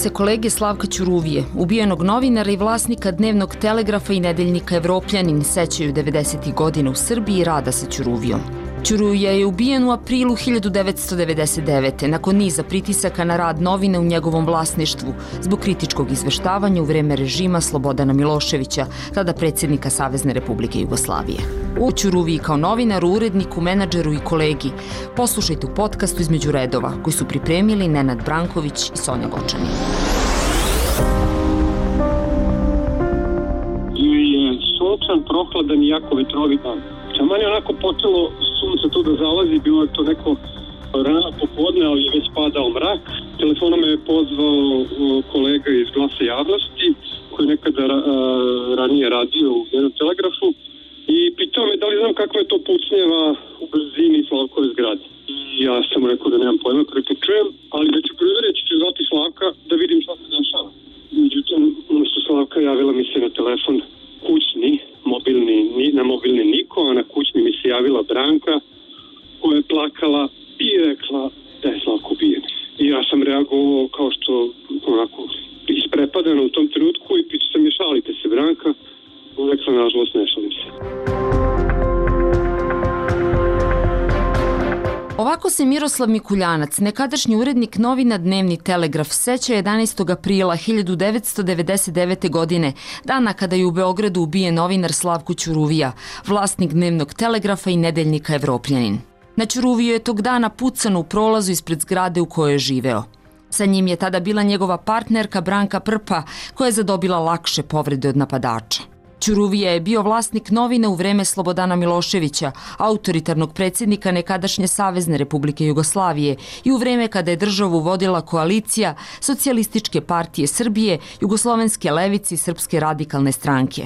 se kolege Slavka Ćuruvije, ubijenog novinara i vlasnika dnevnog telegrafa i nedeljnika Evropljanin, sećaju 90. godina u Srbiji i rada sa Ćuruvijom. Ćuruvija je ubijen u aprilu 1999. nakon niza pritisaka na rad novina u njegovom vlasništvu zbog kritičkog izveštavanja u vreme režima Slobodana Miloševića, tada predsjednika Savezne Republike Jugoslavije. U Ćuruviji kao novinaru, uredniku, menadžeru i kolegi poslušajte u podcastu Između redova, koji su pripremili Nenad Branković i Sonja Gočanin. Sunčan, prohladan i jako vetrovit dan. Taman je onako počelo sunce tu da zalazi, bilo je to neko rano popodne, ali je već padao mrak. Telefonom me je pozvao kolega iz Glasa javnosti, koji je nekada ranije radio u jednom telegrafu, i pitao me da li znam kako je to pucnjeva u blizini Slavkove zgrade. I ja sam mu rekao da nemam pojma, koliko čujem, ali da ću provjeriti, ću zvati Slavka da vidim šta se dešava. Međutim, umjesto Slavka javila mi se na telefon kućni, na mobilni niko, a na kućni mi se javila Branka, koja je plakala i rekla da je Slavko ubijen. I ja sam reagovao kao što onako isprepadano u tom trenutku i pitao sam je, šalite se Branka? Rekla, nažalost, ne šalim se. Ovako se Miroslav Mikuljanac, nekadašnji urednik novina Dnevni telegraf, seća 11. aprila 1999. godine, dana kada je u Beogradu ubijen novinar Slavko Ćuruvija, vlasnik Dnevnog telegrafa i nedeljnika Evropljanin. Na Ćuruviju je tog dana pucano u prolazu ispred zgrade u kojoj je živeo. Sa njim je tada bila njegova partnerka Branka Prpa, koja je zadobila lakše povrede od napadača. Ćuruvija je bio vlasnik novina u vreme Slobodana Miloševića, autoritarnog predsjednika nekadašnje Savezne Republike Jugoslavije, i u vreme kada je državu vodila koalicija Socijalističke partije Srbije, Jugoslovenske levice i Srpske radikalne stranke.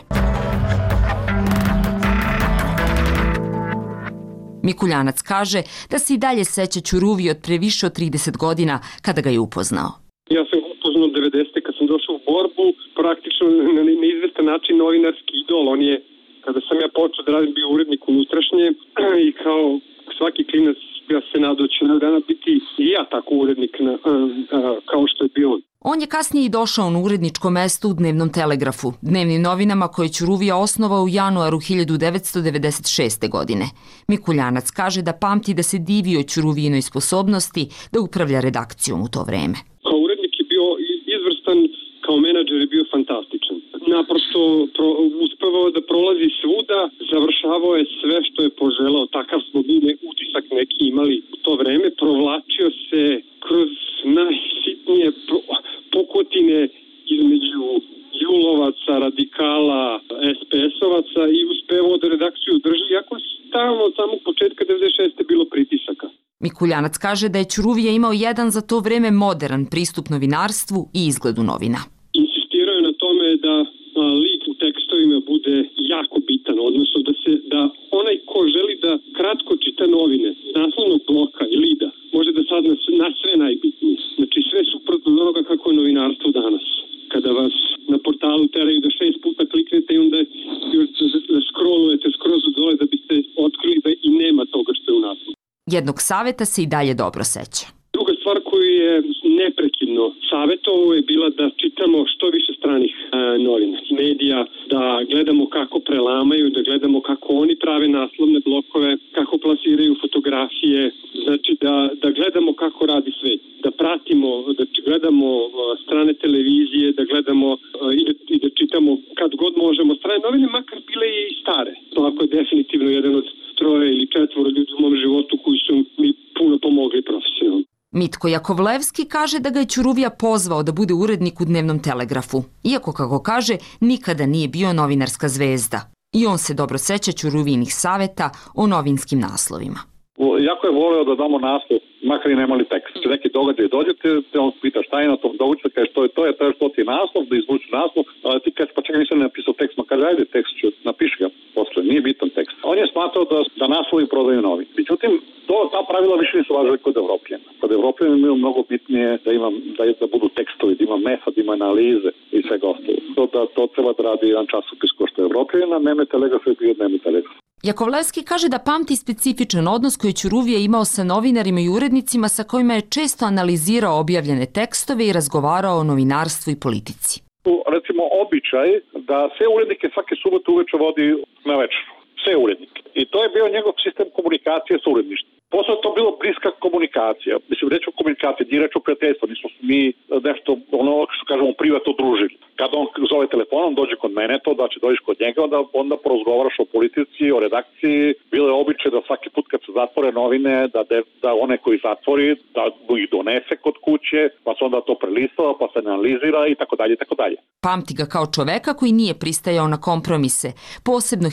Mikuljanac kaže da se i dalje seća Ćuruvije od pre više od 30 godina kada ga je upoznao. Ja sam upoznao 90. kad sam došao u borbu, praktično na neizvestan način novinarski idol. On je, kada sam ja počeo da radim, bio urednik unutrašnje i kao svaki klinac ja se nadao će jednog dana biti i ja tako urednik kao što je bio on. On je kasnije i došao na uredničko mesto u Dnevnom telegrafu, dnevnim novinama koje je Ćuruvija osnovao u januaru 1996. godine. Mikuljanac kaže da pamti da se divio Ćuruvijinoj sposobnosti da upravlja redakcijom u to vreme. Kao urednik je bio izvrstan, kao menadžer je bio fantastičan. Naprosto uspevao da prolazi svuda, završavao je sve što je poželao, takav smo bili utisak neki imali u to vreme, provlačio se kroz najsitnije pukotine između julovaca, radikala, SPS-ovaca i uspevao da redakciju drži, iako stalno od samog početka 96. bilo pritisaka. Mikuljanac kaže da je Ćuruvija imao jedan za to vreme modern pristup novinarstvu i izgledu novina. Insistirao je na tome da lik u tekstovima bude jako bitan, odnosno da onaj ko želi da kratko čita novine s naslovnog bloka i lida može da sad na sve najbitnije. Znači sve suprotno od onoga kako je novinarstvo danas. Kada vas na portalu teraju da 6 puta kliknete i onda još da scrollujete skroz od dole da biste otkrili da i nema toga što je u naslovu. Jednog saveta se i dalje dobro seća. Druga stvar koju je neprekidno savjetovao je bila da čitamo što više stranih novina, medija, da gledamo kako prelamaju, da gledamo kako oni prave naslovne blokove, kako plasiraju fotografije, znači da gledamo kako radi svet, da pratimo, da gledamo strane televizije, da gledamo i da čitamo kad god možemo strane novine, makar bile i stare. To ako je definitivno jedan od 3 ili 4 ljudi u mom životu koji su mi puno pomogli profesionalno. Mitko Jakovlevski kaže da ga je Ćuruvija pozvao da bude urednik u Dnevnom telegrafu, iako, kako kaže, nikada nije bio novinarska zvezda. I on se dobro seća Ćuruvijinih saveta o novinskim naslovima. Jako je voleo da damo naslov, makar i nemali tekst. Neki događaj dođete, on pita šta je na tom događaju, kaže to je što ti je naslov, da izvuči naslov, ti kaže pa čekaj nisam napisao tekst, ma kaže ajde tekst ću, napiši ga posle, nije bitan tekst. On je smatrao da naslovi prodaju novine. Međutim, ta pravila više nisu važile kod Evropljena. Kod Evropljena imaju mnogo bitnije da budu tekstovi, da ima metod, da ima analize i svega ostalo. To treba da radi jedan časopis ko što je Evropljena, Dnevni telegraf je bio Dnevni telegraf. Jakovlevski kaže da pamti specifičan odnos koji je Ćuruvija imao sa novinarima i urednicima sa kojima je često analizirao objavljene tekstove i razgovarao o novinarstvu i politici. Recimo običaj da sve urednike svake subote uveče vodi na večeru. Sve urednike. I to je bio njegov sistem komunikacije sa uredništvom. Posle to bilo bliska komunikacija. Mislim, reč o komunikaciji, nije reč o prijateljstvu. Nismo mi nešto, ono što kažemo, privatno družili. Kada on zove telefonom, dođe kod mene, to da će dođeš kod njega, onda porozgovaraš o politici, o redakciji. Bilo je običaj da svaki put kad se zatvore novine, da one koji zatvori, da ih donese kod kuće, pa se onda to prelistava, pa se analizira i tako dalje, i tako dalje. Pamti ga kao čoveka koji nije pristajao na kompromise, posebno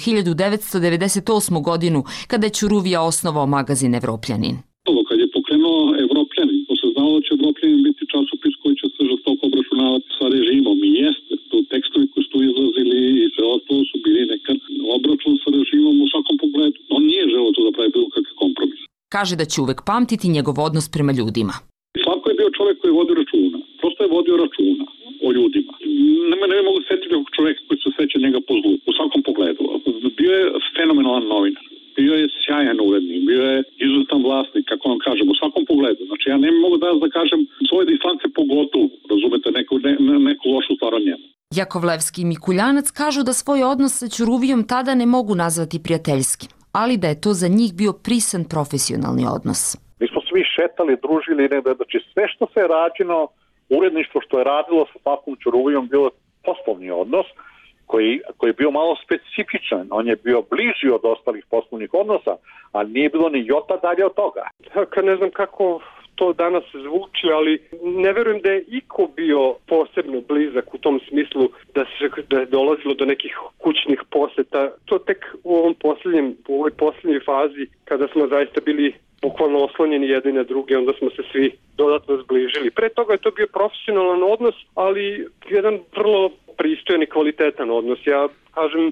1998. godinu, kada je Ćuruvija osnovao magazin Evropljanin. Kad je pokrenuo Evropljanin, to se znalo da će Evropljanin biti časopis koji će se žestoko obračunavati sa režimom i jeste. To tekstovi koji su izlazili i sve ostalo su bili nekad obračun sa režimom u svakom pogledu. On nije želeo to da pravi bilo kakve kompromis. Kaže da će uvek pamtiti njegov odnos prema ljudima. Slavko je bio čovjek koji je vodio računa. Prosto je vodio računa o ljudima. Ne mogu setiti nekog čovjeka koji se seća njega po zlu, u svakom pogledu. Bio je fenomenalan novinar. Bio je sjajan urednik, bio je izuzetan vlasnik, kako vam kažem, u svakom pogledu. Znači, ja ne mogu da kažem svoje distance pogotovo, razumete, neku lošu stvar o njemu. Jakovlevski i Mikuljanac kažu da svoj odnos sa Ćuruvijom tada ne mogu nazvati prijateljskim, ali da je to za njih bio prisan profesionalni odnos. Mi smo svi šetali, družili, znači sve što se je rađeno, uredništvo što je radilo sa Slavkom Ćuruvijom bilo poslovni odnos, koji je bio malo specifičan. On je bio bliži od ostalih poslovnih odnosa, a nije bilo ni jota dalje od toga. Ne znam kako to danas zvuči, ali ne verujem da je iko bio posebno blizak u tom smislu da je dolazilo do nekih kućnih poseta. To tek u ovoj posljednjoj fazi, kada smo zaista bili bukvalno oslonjeni jedni na druge, onda smo se svi dodatno zbližili. Pre toga je to bio profesionalan odnos, ali jedan vrlo pristojan i kvalitetan odnos. Ja kažem,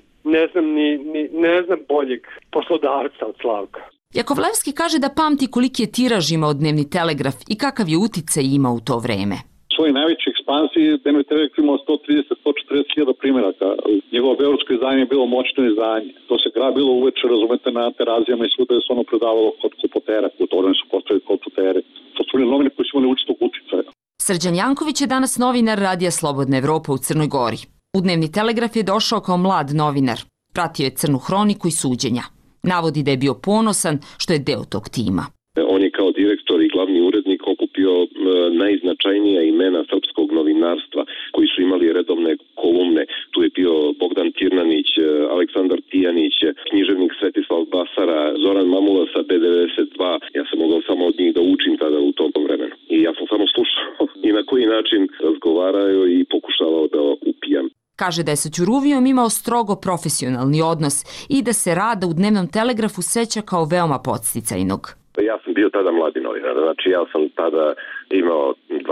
ne znam boljeg poslodavca od Slavka. Jakovlevski kaže da pamti koliki je tiraž imao Dnevni telegraf i kakav je uticaj imao u to vreme. U svojoj najvećoj ekspanziji Dnevni telegraf imao 130-140 hiljada primjeraka. Njegovo beogradsko izdanje je bilo moćno izdanje. To se grabilo uveče, razumete, na terazijama i svuda je se ono predavalo kod kupotera. U to vreme su postavili kupotere. To su bili novine koji su imali učitog uticaja. Srđan Janković je danas novinar Radija Slobodna Evropa u Crnoj Gori. U Dnevni telegraf je došao kao mlad novinar. Pratio je crnu hroniku i suđenja. Navodi da je bio ponosan što je deo tog tima. On je kao direktor i glavni urednik okupio najznačajnija imena srpskog novinarstva koji su imali redovne kolumne. Tu je bio Bogdan Tirnanić, Aleksandar Tijanić, književnik Svetislav Basara, Zoran Mamula sa B92. Ja sam mogao samo od njih da učim tada u tom vremenu. I ja sam samo slušao i na koji način razgovarao i pokušavao da upijam. Kaže da je sa Ćuruvijom imao strogo profesionalni odnos i da se rada u Dnevnom telegrafu seća kao veoma podsticajnog. Ja sam bio tada mladi novinar, znači ja sam tada imao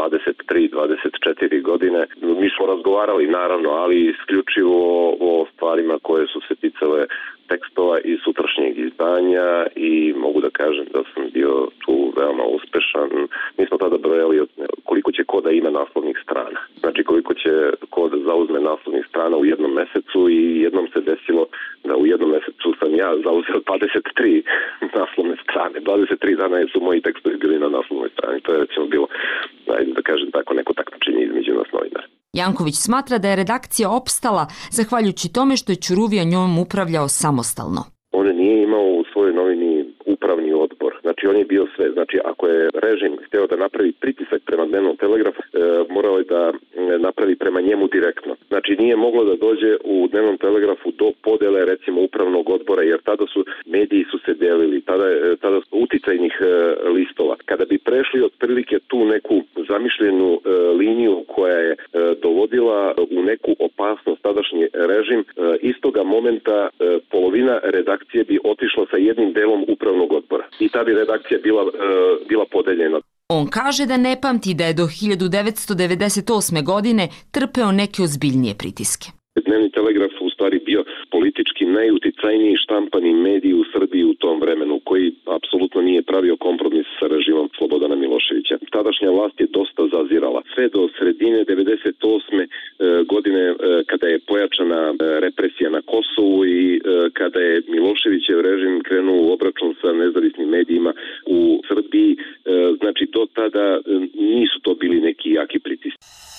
23-24 godine. Mi smo razgovarali naravno, ali isključivo o stvarima koje su se ticale tekstova i sutrašnjeg izdanja i mogu da kažem da sam bio tu veoma uspešan. Mi smo tada brojali koliko će koda ima naslovnih strana. Znači koliko će koda zauzme naslovnih strana u jednom mesecu i jednom se desilo da u jednom mesecu sam ja zauzeo 23 naslovne strane. 23 dana su moji tekstovi bili na naslovnoj strani. To je recimo bilo, da kažem tako, neko takmičenje između nas novinara. Janković smatra da je redakcija opstala zahvaljujući tome što je Ćuruvija njom upravljao samostalno. On nije imao u svojoj novini upravni odbor. Znači on je bio sve. Znači ako je režim hteo da napravi pritisak prema Dnevnom telegrafu, morao je da napravi prema njemu direktno. Znači nije moglo da dođe u Dnevnom telegrafu do podele recimo upravnog odbora, jer tada su mediji su se delili, tada su uticajnih listova. Kada bi prešli otprilike tu neku zamišljenu liniju koja je dovodila u neku opasnost tadašnji režim, istoga momenta polovina redakcije bi otišla sa jednim delom upravnog odbora. I ta bi redakcija bila podeljena. On kaže da ne pamti da je do 1998. godine trpeo neke ozbiljnije pritiske. Dnevni telegraf u stvari bio politički najuticajniji štampani medij u Srbiji u tom vremenu, koji apsolutno nije pravio kompromis sa režimom Slobodana Miloševića. Tadašnja vlast je dosta zazirala. Sve do sredine 98. godine kada je pojačana represija na Kosovu i kada je Miloševićev režim krenuo u obračun sa nezavisnim medijima u Srbiji, znači do tada nisu to bili neki jaki pritisci.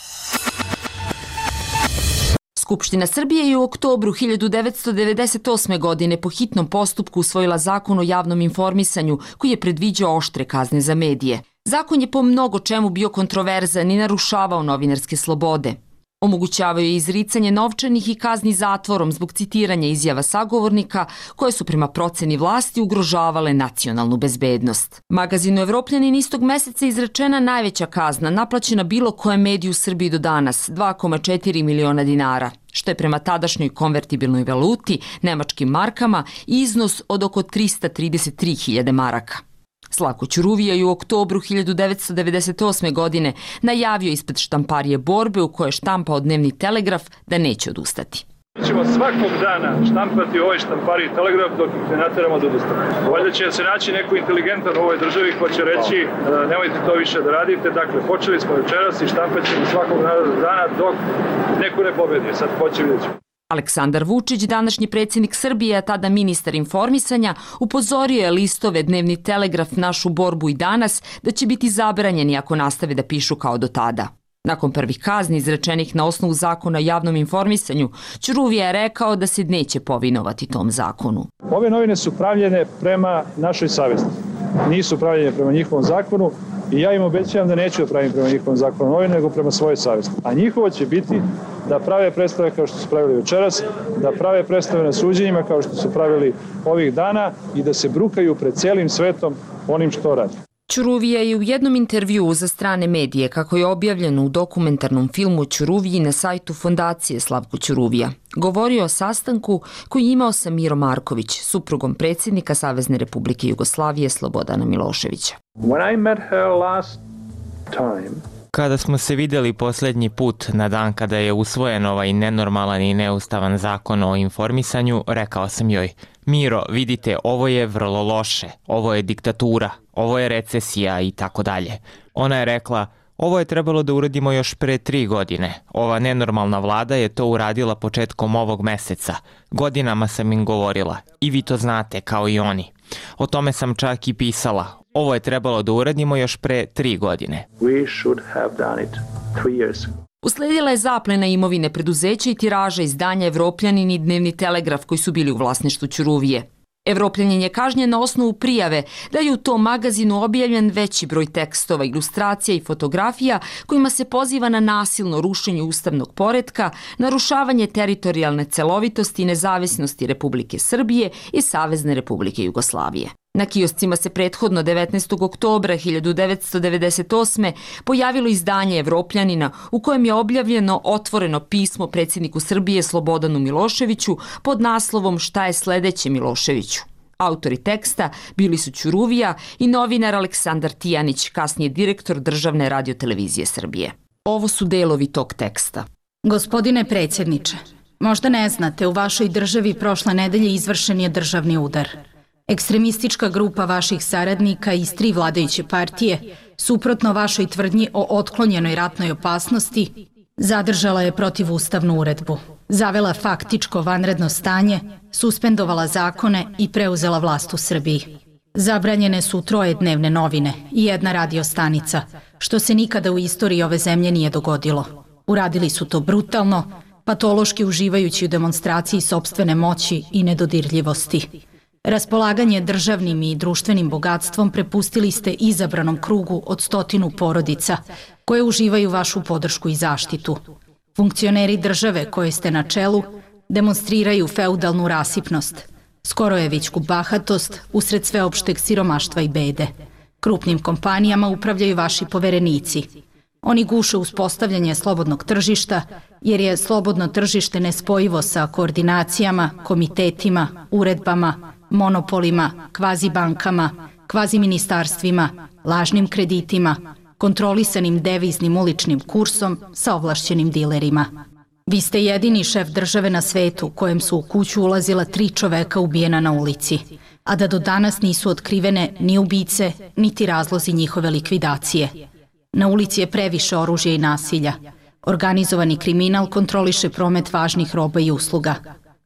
Skupština Srbije je u oktobru 1998. godine po hitnom postupku usvojila zakon o javnom informisanju koji je predviđao oštre kazne za medije. Zakon je po mnogo čemu bio kontroverzan i narušavao novinarske slobode. Omogućavao je izricanje novčanih i kazni zatvorom zbog citiranja izjava sagovornika koje su prema proceni vlasti ugrožavale nacionalnu bezbednost. Magazinu Evropljanin istog meseca izrečena najveća kazna naplaćena bilo koje mediju u Srbiji do danas, 2,4 miliona dinara, što je prema tadašnjoj konvertibilnoj valuti, nemačkim markama, iznos od oko 333.000 maraka. Slavko Ćuruvija je u oktobru 1998. godine najavio ispred štamparije Borbe u kojoj je štampao Dnevni Telegraf da neće odustati. Ćemo svakog dana štampati ovaj štampariji Telegraf dok ih ne nateramo da odustane. Valjda će se naći neko inteligentan u ovoj državi ko će reći nemojte to više da radite. Dakle, počeli smo večeras i štampat ćemo svakog dana dok neko ne pobedi. Sad hoće vidjeti. Aleksandar Vučić, današnji predsjednik Srbije, a tada ministar informisanja, upozorio je listove Dnevni Telegraf, Našu Borbu i Danas da će biti zabranjeni ako nastave da pišu kao do tada. Nakon prvih kazni izrečenih na osnovu zakona o javnom informisanju, Ćuruvija je rekao da se neće povinovati tom zakonu. Ove novine su pravljene prema našoj savesti. Nisu pravljene prema njihovom zakonu i ja im obećavam da neću da pravim prema njihovom zakonu novine, nego prema svojoj savesti. A njihovo će biti da prave predstave kao što su pravili večeras, da prave predstave na suđenjima kao što su pravili ovih dana i da se brukaju pred celim svetom onim što radi. Ćuruvija je u jednom intervjuu za strane medije, kako je objavljeno u dokumentarnom filmu Ćuruviji na sajtu Fondacije Slavko Ćuruvija, govorio o sastanku koji je imao sa Mirom Marković, suprugom predsjednika Savezne Republike Jugoslavije Slobodana Miloševića. Kada smo se vidjeli posljednji put na dan kada je usvojen ovaj nenormalan i neustavan zakon o informisanju, rekao sam joj: Miro, vidite, ovo je vrlo loše, ovo je diktatura, ovo je recesija i tako dalje. Ona je rekla: ovo je trebalo da uradimo još pre 3 godine. Ova nenormalna vlada je to uradila početkom ovog meseca. Godinama sam im govorila i vi to znate kao i oni. O tome sam čak i pisala. Ovo je trebalo da uradimo još pre 3 godine. Usledila je zaplena imovine preduzeća i tiraža izdanja Evropljanin i Dnevni Telegraf koji su bili u vlasništvu Ćuruvije. Evropljanin je kažnjen na osnovu prijave da je u tom magazinu objavljen veći broj tekstova, ilustracija i fotografija kojima se poziva na nasilno rušenje ustavnog poretka, narušavanje teritorijalne celovitosti i nezavisnosti Republike Srbije i Savezne Republike Jugoslavije. Na kioscima se prethodno 19. oktobra 1998. pojavilo izdanje Evropljanina u kojem je objavljeno otvoreno pismo predsjedniku Srbije Slobodanu Miloševiću pod naslovom Šta je sledeće Miloševiću. Autori teksta bili su Ćuruvija i novinar Aleksandar Tijanić, kasnije direktor Državne radiotelevizije Srbije. Ovo su delovi tog teksta. Gospodine predsjedniče, možda ne znate, u vašoj državi prošle nedelje izvršen je državni udar. Ekstremistička grupa vaših saradnika iz 3 vladajuće partije, suprotno vašoj tvrdnji o otklonjenoj ratnoj opasnosti, zadržala je protivustavnu uredbu, zavela faktičko vanredno stanje, suspendovala zakone i preuzela vlast u Srbiji. Zabranjene su 3 dnevne novine i 1 radio stanica, što se nikada u istoriji ove zemlje nije dogodilo. Uradili su to brutalno, patološki uživajući u demonstraciji sopstvene moći i nedodirljivosti. Raspolaganje državnim i društvenim bogatstvom prepustili ste izabranom krugu od 100 porodica koje uživaju vašu podršku i zaštitu. Funkcioneri države koje ste na čelu demonstriraju feudalnu rasipnost, skorojevićku bahatost usred sveopšteg siromaštva i bede. Krupnim kompanijama upravljaju vaši poverenici. Oni guše uspostavljanje slobodnog tržišta, jer je slobodno tržište nespojivo sa koordinacijama, komitetima, uredbama, monopolima, kvazibankama, kvaziministarstvima, lažnim kreditima, kontrolisanim deviznim uličnim kursom sa ovlašćenim dilerima. Vi ste jedini šef države na svetu kojem su u kuću ulazila 3 čoveka ubijena na ulici, a da do danas nisu otkrivene ni ubice, niti razlozi njihove likvidacije. Na ulici je previše oružja i nasilja. Organizovani kriminal kontroliše promet važnih roba i usluga.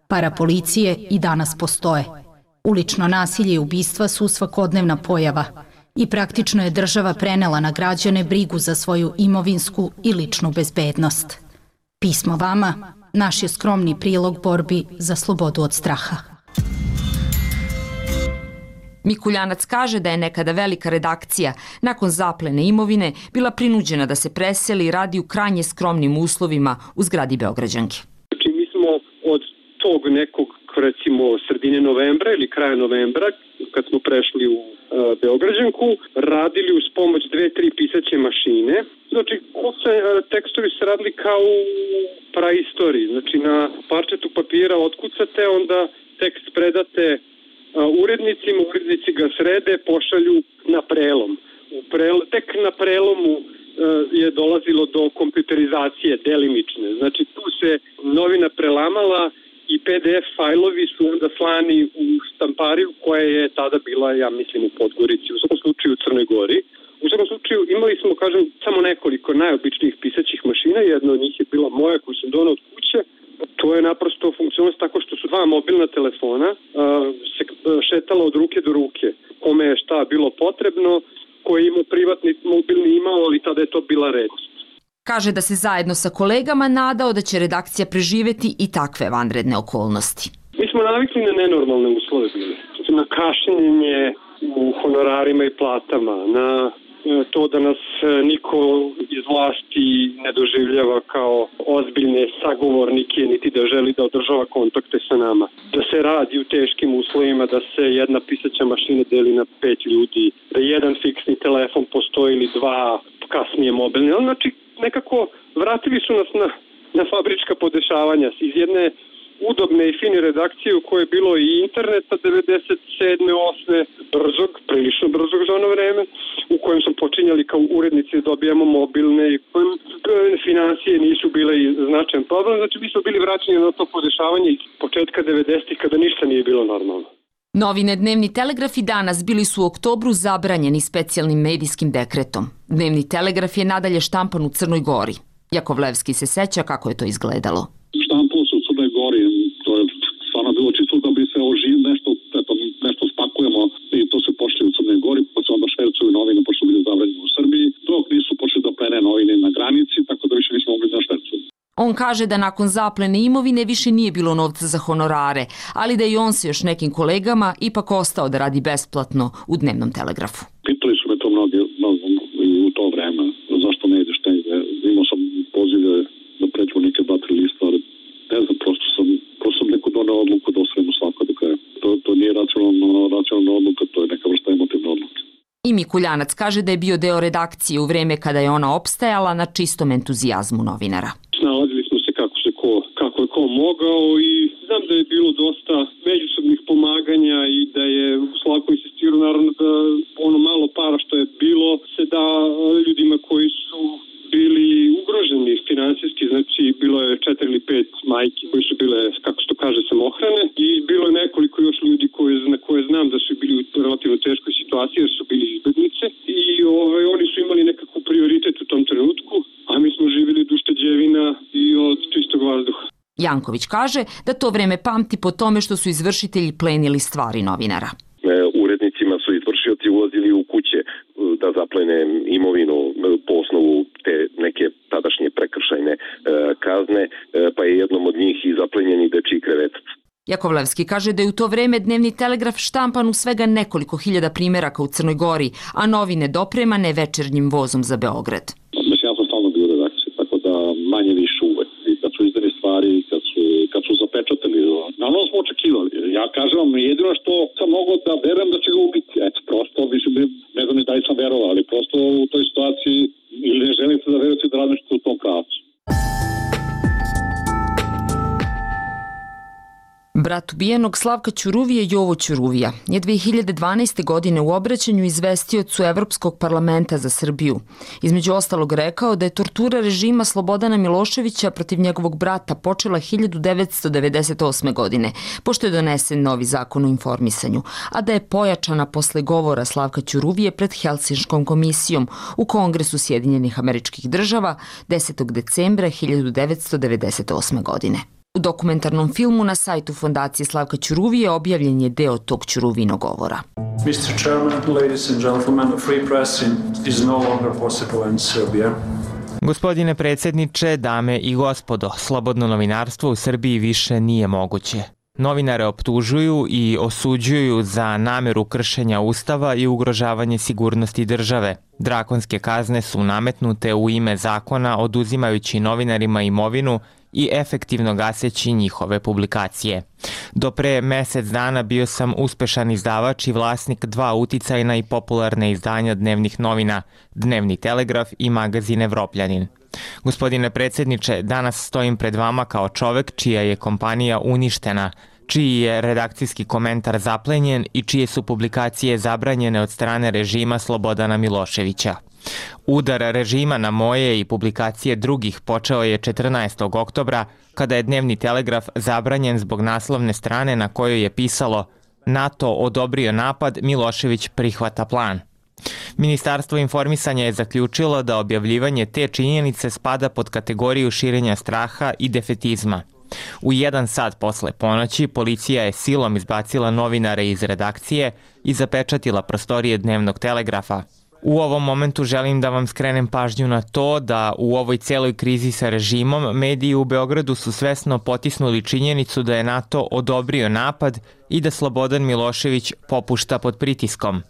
Parapolicije i danas postoje. Ulično nasilje i ubistva su svakodnevna pojava i praktično je država prenela na građane brigu za svoju imovinsku i ličnu bezbednost. Pismo vama, naš je skromni prilog borbi za slobodu od straha. Mikuljanac kaže da je nekada velika redakcija nakon zaplene imovine bila prinuđena da se preseli i radi u krajnje skromnim uslovima u zgradi Beograđanke. Znači mi smo od tog nekog, recimo sredine novembra ili kraja novembra, kad smo prešli u Beograđanku, radili uz pomoć 2-3 pisaće mašine. Znači, tekstovi se radili kao u praistoriji. Znači, na parčetu papira otkucate, onda tekst predate urednicima, urednici ga srede, pošalju na prelom. Tek na prelomu je dolazilo do kompjuterizacije delimične. Znači, tu se novina prelamala i PDF fajlovi su onda slani u štampariju koja je tada bila, ja mislim, u Podgorici, u svakom slučaju u Crnoj Gori. U svakom slučaju imali smo, kažem, samo nekoliko najobičnijih pisaćih mašina, jedna od njih je bila moja koju sam donao od kuće. To je naprosto funkcionalnost tako što su dva mobilna telefona se šetala od ruke do ruke. Kome je šta bilo potrebno, koji je imao privatni mobilni imao, ali tada je to bila redkost. Kaže da se zajedno sa kolegama nadao da će redakcija preživeti i takve vanredne okolnosti. Mi smo navikli na nenormalne uslove bili. Na kašnjenje u honorarima i platama, na to da nas niko iz vlasti ne doživljava kao ozbiljne sagovornike, niti da želi da održava kontakte sa nama. Da se radi u teškim uslovima, da se jedna pisaća mašina deli na 5 ljudi, da jedan fiksni telefon postoji ili dva, kasnije mobilni. Znači, nekako vratili su nas na fabrička podešavanja iz jedne udobne i fine redakcije u kojoj je bilo i interneta 97. 8. prilično brzog za ono vreme, u kojem smo počinjali kao urednici da dobijamo mobilne i financije nisu bile značajan problem. Znači mi smo bili vraćeni na to podešavanje iz početka 90. kada ništa nije bilo normalno. Novine Dnevni telegraf i Danas bili su u oktobru zabranjeni specijalnim medijskim dekretom. Dnevni telegraf je nadalje štampan u Crnoj Gori. Jakovlevski se seća kako je to izgledalo. Štampalo se u Crnoj Gori, to je stvarno bilo čisto da bi se nešto spakujemo i to se pošli u Crnoj Gori, pa se onda švercuju novine, pošto bili zabranjeni u Srbiji, dok nisu počeli da plene novine na granici, tako da više nismo mogli da švercuju. On kaže da nakon zaplene imovine više nije bilo novca za honorare, ali da i on sa još nekim kolegama ipak ostao da radi besplatno u Dnevnom telegrafu. Pitali su me to mnogi i u to vreme, zašto ne ideš negde. Imao sam pozive da pređemo neke 2-3 lista, ali ne znam, prosto sam neko doneo odluku da osvojimo svako do kraja. To nije racionalna odluka, to je neka vrsta emotivna odluka. I Mikuljanac kaže da je bio deo redakcije u vreme kada je ona opstajala na čistom entuzijazmu novinara. Snalazili smo se kako je ko mogao i znam da je bilo dosta međusobnih pomaganja i da je Slavko insistirao naravno da ono malo para što je bilo se da ljudima koji su bili ugroženi finansijski, znači bilo je 4 ili 5 majki koji su bile, kako se to kaže, samohrane i bilo je nekoliko još ljudi na koje znam da su bili u relativno teškoj situaciji jer su bili izbeglice i oni su imali nekako prioritet u tom trenutku, a mi smo živjeli od ušteđevina i od čistog vazduha. Janković kaže da to vreme pamti po tome što su izvršitelji plenili stvari novinara. Urednicima su izvršioci ulazili u kuće da zaplene imovinu po osnovu te neke tadašnje prekršajne kazne, pa je jednom od njih i zaplenjen i dečiji krevetac. Jakovlevski kaže da je u to vreme Dnevni telegraf štampan u svega nekoliko hiljada primjeraka u Crnoj Gori, a novine dopremane večernjim vozom za Beograd. Ja sam stalno bio u redakciji, tako da manje više uvek. I kad su izdani stvari, kad su zapečatili, naravno smo očekivali. Ja kažem vam, jedino što sam mogao da verujem da će ga ubiti. Eto, prosto, mislim, ne znam ni da li sam verovao, ali prosto u toj situaciji ili ne želite da verujete da radite u tom pravcu. Brat ubijenog Slavka Ćuruvije, Jovo Ćuruvija, je 2012. godine u obraćanju izvestiocu Evropskog parlamenta za Srbiju. Između ostalog rekao da je tortura režima Slobodana Miloševića protiv njegovog brata počela 1998. godine, pošto je donesen novi zakon o informisanju, a da je pojačana posle govora Slavka Ćuruvije pred Helsinškom komisijom u Kongresu Sjedinjenih Američkih Država 10. decembra 1998. godine. U U dokumentarnom filmu na sajtu Fondacije Slavka Ćuruvije objavljen je deo tog Ćuruvinog govora. Mr. Chairman, ladies and gentlemen, a free press is no longer possible in Serbia. Gospodine predsjedniče, dame i gospodo, slobodno novinarstvo u Srbiji više nije moguće. Novinare optužuju i osuđuju za nameru kršenja Ustava i ugrožavanje sigurnosti države. Drakonske kazne su nametnute u ime zakona oduzimajući novinarima imovinu i efektivno gaseći njihove publikacije. Do pre mesec dana bio sam uspešan izdavač i vlasnik 2 uticajna i popularne izdanja dnevnih novina, Dnevni Telegraf i magazin Evropljanin. Gospodine predsjedniče, danas stojim pred vama kao čovek čija je kompanija uništena, čiji je redakcijski komentar zaplenjen i čije su publikacije zabranjene od strane režima Slobodana Miloševića. Udar režima na moje i publikacije drugih počeo je 14. oktobra, kada je Dnevni Telegraf zabranjen zbog naslovne strane na kojoj je pisalo NATO odobrio napad, Milošević prihvata plan. Ministarstvo informisanja je zaključilo da objavljivanje te činjenice spada pod kategoriju širenja straha i defetizma. U 1 sat posle ponoći policija je silom izbacila novinare iz redakcije i zapečatila prostorije Dnevnog Telegrafa. U ovom momentu želim da vam skrenem pažnju na to da u ovoj celoj krizi sa režimom mediji u Beogradu su svesno potisnuli činjenicu da je NATO odobrio napad i da Slobodan Milošević popušta pod pritiskom.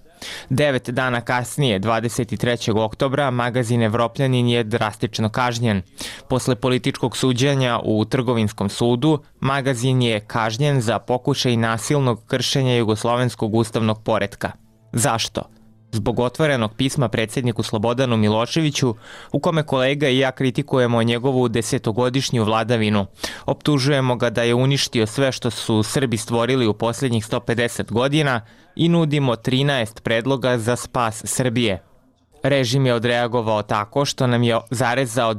9 dana kasnije, 23. oktobra, magazin Evropljanin je drastično kažnjen. Posle političkog suđenja u Trgovinskom sudu, magazin je kažnjen za pokušaj nasilnog kršenja jugoslovenskog ustavnog poretka. Zašto? Zbog otvorenog pisma predsjedniku Slobodanu Miloševiću, u kome kolega i ja kritikujemo njegovu 10-godišnju vladavinu. Optužujemo ga da je uništio sve što su Srbi stvorili u posljednjih 150 godina i nudimo 13 predloga za spas Srbije. Režim je odreagovao tako što nam je zarezao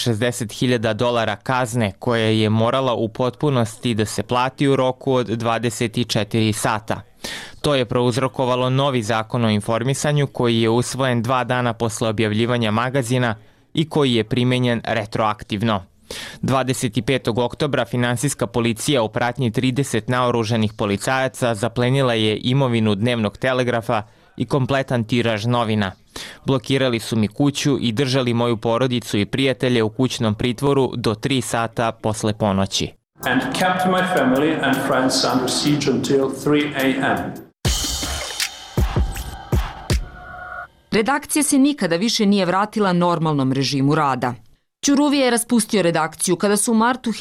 $260.000 kazne koja je morala u potpunosti da se plati u roku od 24 sata. To je prouzrokovalo novi zakon o informisanju koji je usvojen 2 dana posle objavljivanja magazina i koji je primenjen retroaktivno. 25. oktobra finansijska policija u pratnji 30 naoružanih policajaca zaplenila je imovinu Dnevnog Telegrafa i kompletan tiraž novina. Blokirali su mi kuću i držali moju porodicu i prijatelje u kućnom pritvoru do 3 sata posle ponoći. And kept my family and friends under siege until 3 a.m. Redakcija se nikada više nije vratila normalnom režimu rada. Ćuruvije je raspustio redakciju kada su u martu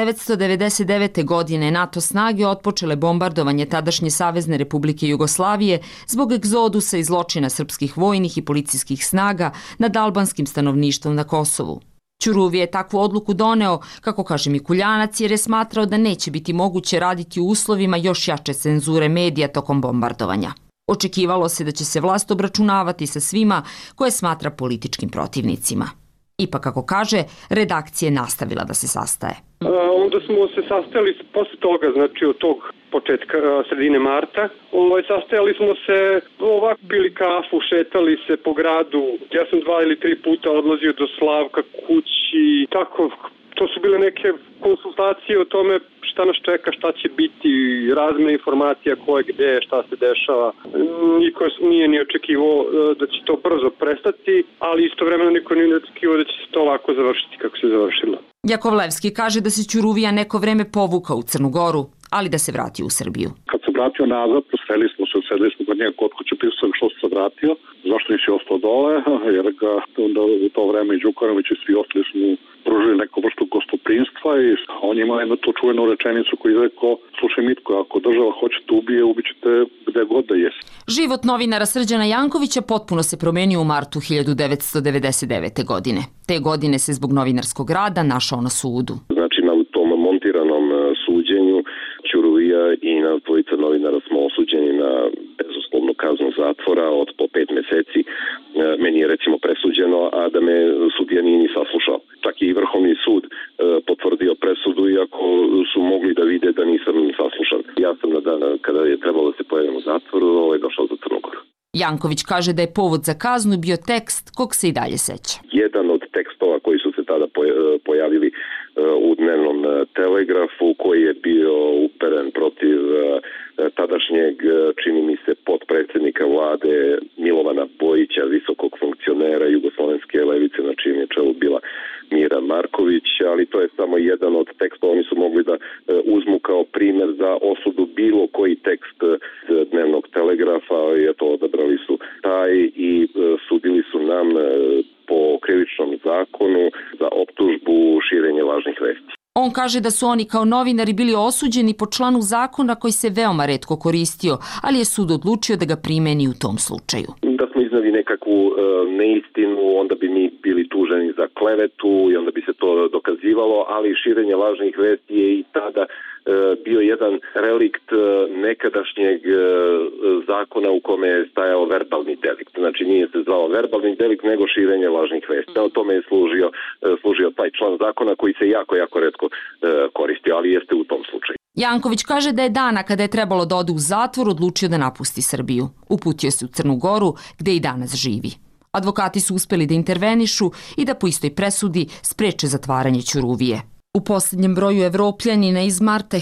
1999. godine NATO snage otpočele bombardovanje tadašnje Savezne Republike Jugoslavije zbog egzodusa i zločina srpskih vojnih i policijskih snaga nad albanskim stanovništvom na Kosovu. Ćuruvije je takvu odluku doneo, kako kaže Mikuljanac, jer je smatrao da neće biti moguće raditi u uslovima još jače cenzure medija tokom bombardovanja. Očekivalo se da će se vlast obračunavati sa svima koje smatra političkim protivnicima. Ipak, kako kaže, redakcija je nastavila da se sastaje. Onda smo se sastajali posle toga, znači od tog početka, sredine marta. Sastajali smo se, ovako pili kafu, šetali se po gradu. Ja sam 2 ili 3 puta odlazio do Slavka kući, tako. To su bile neke konsultacije o tome šta nas čeka, šta će biti, razmjena informacija ko je gde, šta se dešava. Niko nije ni očekivao da će to brzo prestati, ali istovremeno niko nije očekivao da će se to ovako završiti kako se završilo. Jakovlevski kaže da se Ćuruvija neko vreme povukao u Crnu Goru, ali da se vratio u Srbiju. Kad se vratio nazad, sedeli smo kod njega kod kuće, pisao što se vratio, zašto nisi ostao dole, jer ga onda u to vreme i Đukanović i svi ostali su mu pružili neku vrstu gostoprinstva i on ima jednu tu čuvenu rečenicu koju je rekao, slušaj Mitko, ako država hoće te ubije, ubićete gde god da jesi. Život novinara Srđana Jankovića potpuno se promenio u martu 1999. godine. Te godine se zbog novinarskog rada našao na sudu. Znači na tom montiranom suđenju Ćuruvija i na 2 novinara smo osuđeni na bezuslovnu kaznu zatvora od po 5 meseci. Meni je recimo presuđeno, a da me sudija nije ni saslušao. Čak i Vrhovni sud potvrdio presudu, iako su mogli da vide da nisam saslušan. Ja sam na dan kada je trebalo da se pojavim u zatvoru, došao do Crnu Goru. Janković kaže da je povod za kaznu bio tekst kog se i dalje seća. Jedan od tekstova koji su se tada pojavili u Dnevnom Telegrafu koji je bio uperen protiv tadašnjeg, čini mi se, potpredsjednika vlade Milovana Bojića, visokog funkcionera jugoslovenske levice, na čijem je čelu bila Mira Marković, ali to je samo jedan od tekstova. Oni su mogli da uzmu kao primjer za osudu bilo koji tekst dnevnog Telegrafa i eto, odabrali su taj i sudili su nam po krivičnom zakonu za optužbu širenja lažnih vesti. On kaže da su oni kao novinari bili osuđeni po članu zakona koji se veoma retko koristio, ali je sud odlučio da ga primeni u tom slučaju. Da smo iznali nekakvu neistinu, onda bi mi bili tuženi za klevetu i onda bi se to dokazivalo, ali širenje lažnih vesti je i tada bio jedan relikt nekadašnjeg zakona u kome je stajao verbalni delikt. Znači nije se zvao verbalni delikt nego širenje lažnih vesti. O tome je služio taj član zakona koji se jako retko koristio, ali jeste u tom slučaju. Janković kaže da je dana kada je trebalo da ode u zatvor odlučio da napusti Srbiju. Uputio se u Crnu Goru gde i danas živi. Advokati su uspeli da intervenišu i da po istoj presudi spreče zatvaranje Ćuruvije. U posljednjem broju Evropljanina iz marta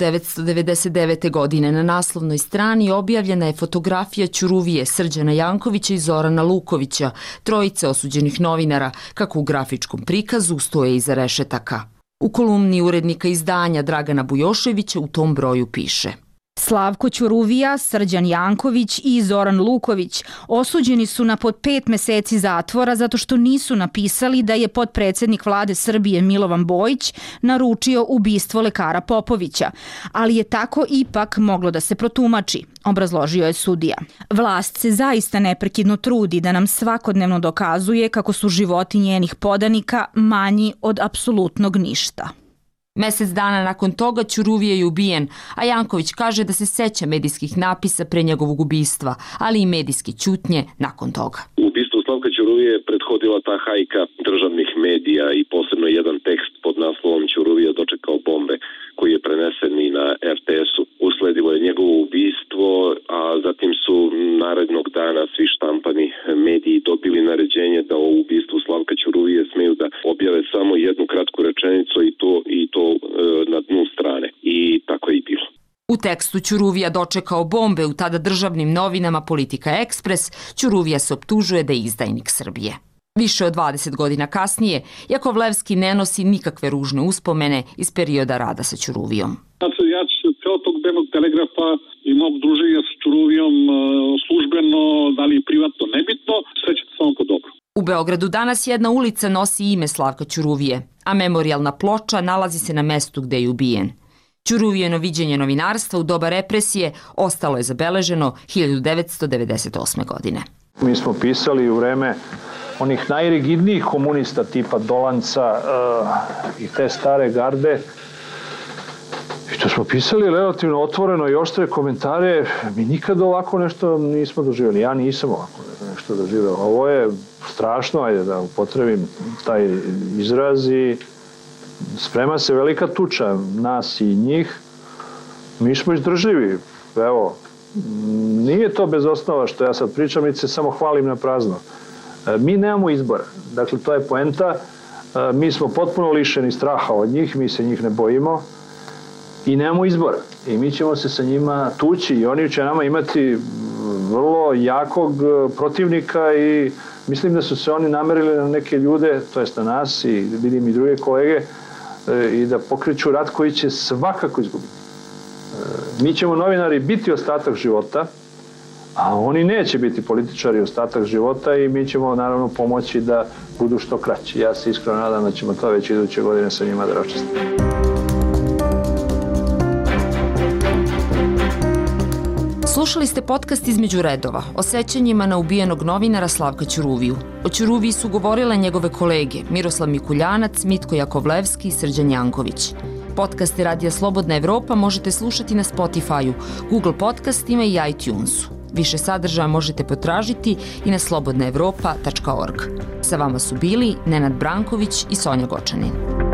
1999. godine na naslovnoj strani objavljena je fotografija Ćuruvije, Srđana Jankovića i Zorana Lukovića, trojice osuđenih novinara, kako u grafičkom prikazu stoje iza rešetaka. U kolumni urednika izdanja Dragana Bujoševića u tom broju piše: Slavko Ćuruvija, Srđan Janković i Zoran Luković osuđeni su na pod 5 meseci zatvora zato što nisu napisali da je potpredsjednik vlade Srbije Milovan Bojić naručio ubistvo lekara Popovića, ali je tako ipak moglo da se protumači, obrazložio je sudija. Vlast se zaista neprekidno trudi da nam svakodnevno dokazuje kako su životi njenih podanika manji od apsolutnog ništa. Mesec dana nakon toga Ćuruvije je ubijen, a Janković kaže da se seća medijskih napisa pre njegovog ubistva, ali i medijske ćutnje nakon toga. Ubistvo Slavka Ćuruvije je prethodila ta hajka državnih medija i posebno jedan tekst pod naslovom Ćuruvija dočekao bombe koji je prenesen i na RTS-u. Usledilo je njegovo ubistvo, a zatim su narednog dana svi štampani mediji dobili naređenje da o ubistvu Slavka Ćuruvije smeju da objave samo jednu kratku rečenicu i to na dnu strane. I tako je i bilo. U tekstu Ćuruvija dočekao bombe u tada državnim novinama Politika Ekspres, Ćuruvija se optužuje da je izdajnik Srbije. Više od 20 godina kasnije, Jakovlevski ne nosi nikakve ružne uspomene iz perioda rada sa Ćuruvijom. Ja ceo tog dnevnog Telegrafa imam druženje sa Ćuruvijom službeno, da li privatno, nebitno, srećete samo po dobro. U Beogradu danas jedna ulica nosi ime Slavka Ćuruvije, a memorijalna ploča nalazi se na mestu gde je ubijen. Ćuruvijeno viđenje novinarstva u doba represije ostalo je zabeleženo 1998. godine. Mi smo pisali u vreme onih najrigidnijih komunista tipa Dolanca i te stare garde. I to smo pisali relativno otvoreno i oštre komentare. Mi nikad ovako nešto nismo doživjeli. Ja nisam ovako nešto doživjela. Ovo je strašno, ajde da upotrebim taj izraz, i sprema se velika tuča nas i njih. Mi smo izdržljivi. Evo, nije to bez osnova što ja sad pričam, niti se samo hvalim na prazno. Mi nemamo izbora. Dakle, to je poenta. Mi smo potpuno lišeni straha od njih, mi se njih ne bojimo i nemamo izbora. I mi ćemo se sa njima tući i oni će nama imati vrlo jakog protivnika i mislim da su se oni namerili na neke ljude, to jest na nas i vidim i druge kolege, i da pokreću rat koji će svakako izgubiti. Mi ćemo novinari biti ostatak života, a oni neće biti političari ostatak života i mi ćemo naravno pomoći da budu što kraći. Ja se iskreno nadam da ćemo to već iduće godine sa njima da raščistimo. Slušali ste podcast Između redova o sećanjima na ubijenog novinara Slavka Ćuruviju. O Ćuruviji su govorile njegove kolege Miroslav Mikuljanac, Mitko Jakovlevski i Srđan Janković. Podcaste Radija Slobodna Evropa možete slušati na Spotify-u, Google podcastima i iTunesu. Više sadržaja možete potražiti i na slobodnaevropa.org. Sa vama su bili Nenad Branković i Sonja Gočanin.